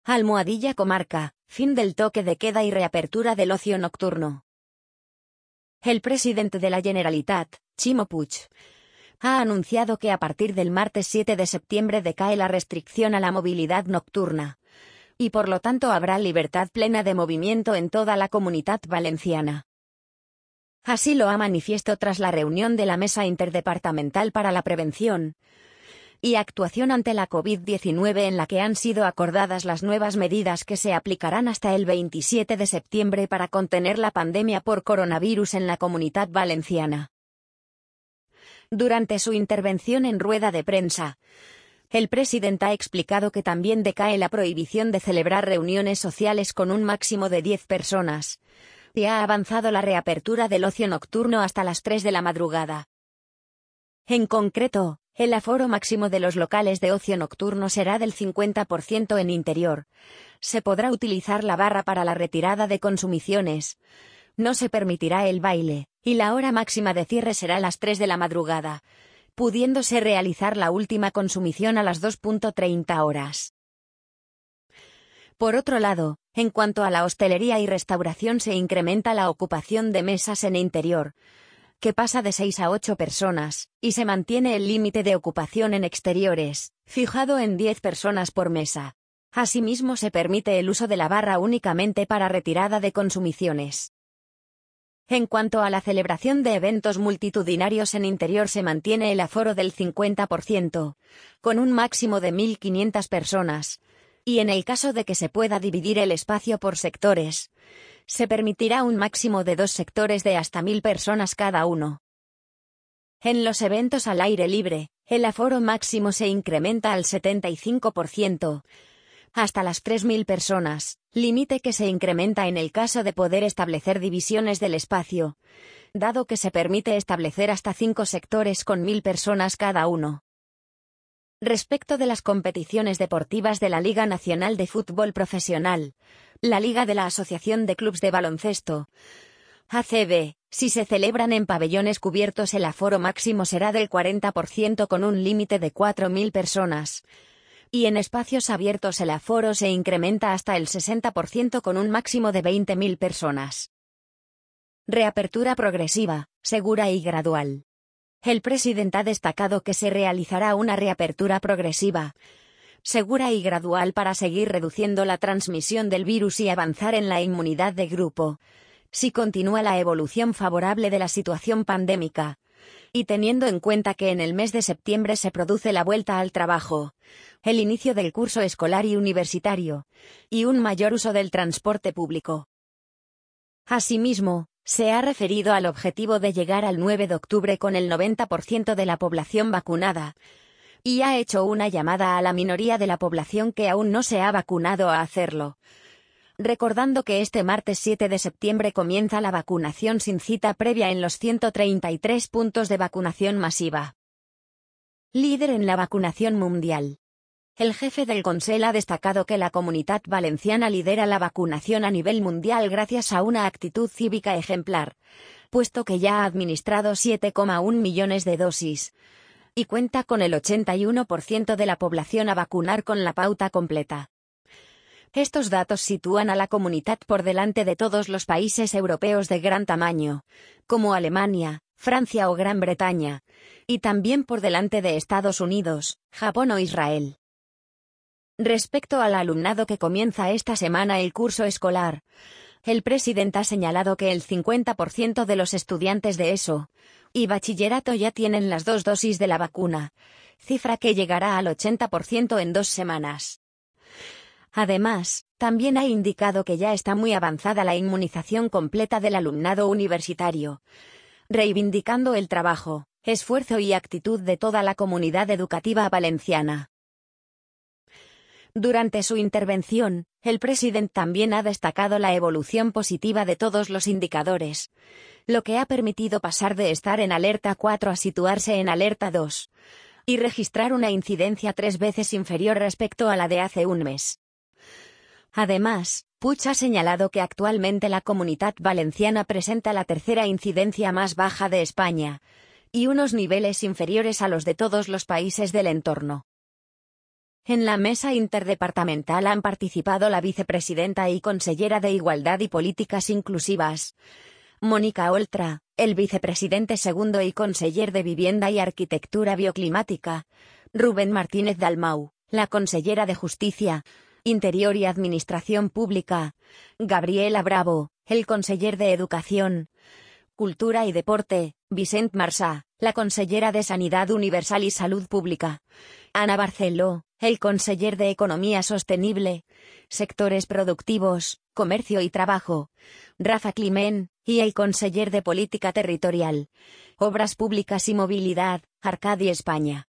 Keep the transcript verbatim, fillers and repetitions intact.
Almohadilla Comarca, fin del toque de queda y reapertura del ocio nocturno. El presidente de la Generalitat, Ximo Puig, ha anunciado que a partir del martes siete de septiembre decae la restricción a la movilidad nocturna, y por lo tanto habrá libertad plena de movimiento en toda la Comunitat Valenciana. Así lo ha manifiesto tras la reunión de la Mesa Interdepartamental para la Prevención y Actuación ante la COVID diecinueve, en la que han sido acordadas las nuevas medidas que se aplicarán hasta el veintisiete de septiembre para contener la pandemia por coronavirus en la Comunitat Valenciana. Durante su intervención en rueda de prensa, el presidente ha explicado que también decae la prohibición de celebrar reuniones sociales con un máximo de diez personas, y ha avanzado la reapertura del ocio nocturno hasta las tres de la madrugada. En concreto, el aforo máximo de los locales de ocio nocturno será del cincuenta por ciento en interior. Se podrá utilizar la barra para la retirada de consumiciones. No se permitirá el baile, y la hora máxima de cierre será las tres de la madrugada, pudiéndose realizar la última consumición a las dos treinta horas. Por otro lado, en cuanto a la hostelería y restauración, se incrementa la ocupación de mesas en interior, que pasa de seis a ocho personas, y se mantiene el límite de ocupación en exteriores, fijado en diez personas por mesa. Asimismo, se permite el uso de la barra únicamente para retirada de consumiciones. En cuanto a la celebración de eventos multitudinarios en interior, se mantiene el aforo del cincuenta por ciento, con un máximo de mil quinientas personas, y en el caso de que se pueda dividir el espacio por sectores, se permitirá un máximo de dos sectores de hasta mil personas cada uno. En los eventos al aire libre, el aforo máximo se incrementa al setenta y cinco por ciento, hasta las tres mil personas, límite que se incrementa en el caso de poder establecer divisiones del espacio, dado que se permite establecer hasta cinco sectores con mil personas cada uno. Respecto de las competiciones deportivas de la Liga Nacional de Fútbol Profesional, la Liga de la Asociación de Clubs de Baloncesto, A C B, si se celebran en pabellones cubiertos, el aforo máximo será del cuarenta por ciento con un límite de cuatro mil personas, y en espacios abiertos el aforo se incrementa hasta el sesenta por ciento con un máximo de veinte mil personas. Reapertura progresiva, segura y gradual. El presidente ha destacado que se realizará una reapertura progresiva, segura y gradual para seguir reduciendo la transmisión del virus y avanzar en la inmunidad de grupo, si continúa la evolución favorable de la situación pandémica, y teniendo en cuenta que en el mes de septiembre se produce la vuelta al trabajo, el inicio del curso escolar y universitario, y un mayor uso del transporte público. Asimismo, se ha referido al objetivo de llegar al nueve de octubre con el noventa por ciento de la población vacunada, y ha hecho una llamada a la minoría de la población que aún no se ha vacunado a hacerlo, recordando que este martes siete de septiembre comienza la vacunación sin cita previa en los ciento treinta y tres puntos de vacunación masiva. Líder en la vacunación mundial. El jefe del Consell ha destacado que la Comunitat Valenciana lidera la vacunación a nivel mundial gracias a una actitud cívica ejemplar, puesto que ya ha administrado siete coma uno millones de dosis, y cuenta con el ochenta y uno por ciento de la población a vacunar con la pauta completa. Estos datos sitúan a la Comunitat por delante de todos los países europeos de gran tamaño, como Alemania, Francia o Gran Bretaña, y también por delante de Estados Unidos, Japón o Israel. Respecto al alumnado que comienza esta semana el curso escolar, el presidente ha señalado que el cincuenta por ciento de los estudiantes de ESO y bachillerato ya tienen las dos dosis de la vacuna, cifra que llegará al ochenta por ciento en dos semanas. Además, también ha indicado que ya está muy avanzada la inmunización completa del alumnado universitario, reivindicando el trabajo, esfuerzo y actitud de toda la comunidad educativa valenciana. Durante su intervención, el presidente también ha destacado la evolución positiva de todos los indicadores, lo que ha permitido pasar de estar en alerta cuatro a situarse en alerta dos, y registrar una incidencia tres veces inferior respecto a la de hace un mes. Además, Puig ha señalado que actualmente la Comunitat Valenciana presenta la tercera incidencia más baja de España, y unos niveles inferiores a los de todos los países del entorno. En la mesa interdepartamental han participado la vicepresidenta y consellera de Igualdad y Políticas Inclusivas, Mónica Oltra, el vicepresidente segundo y conseller de Vivienda y Arquitectura Bioclimática, Rubén Martínez Dalmau, la consellera de Justicia, Interior y Administración Pública, Gabriela Bravo, el conseller de Educación, Cultura y Deporte, Vicent Marsá, la consellera de Sanidad Universal y Salud Pública, Ana Barceló, el conseller de Economía Sostenible, Sectores Productivos, Comercio y Trabajo, Rafa Climent, y el conseller de Política Territorial, Obras Públicas y Movilidad, Arcadi España.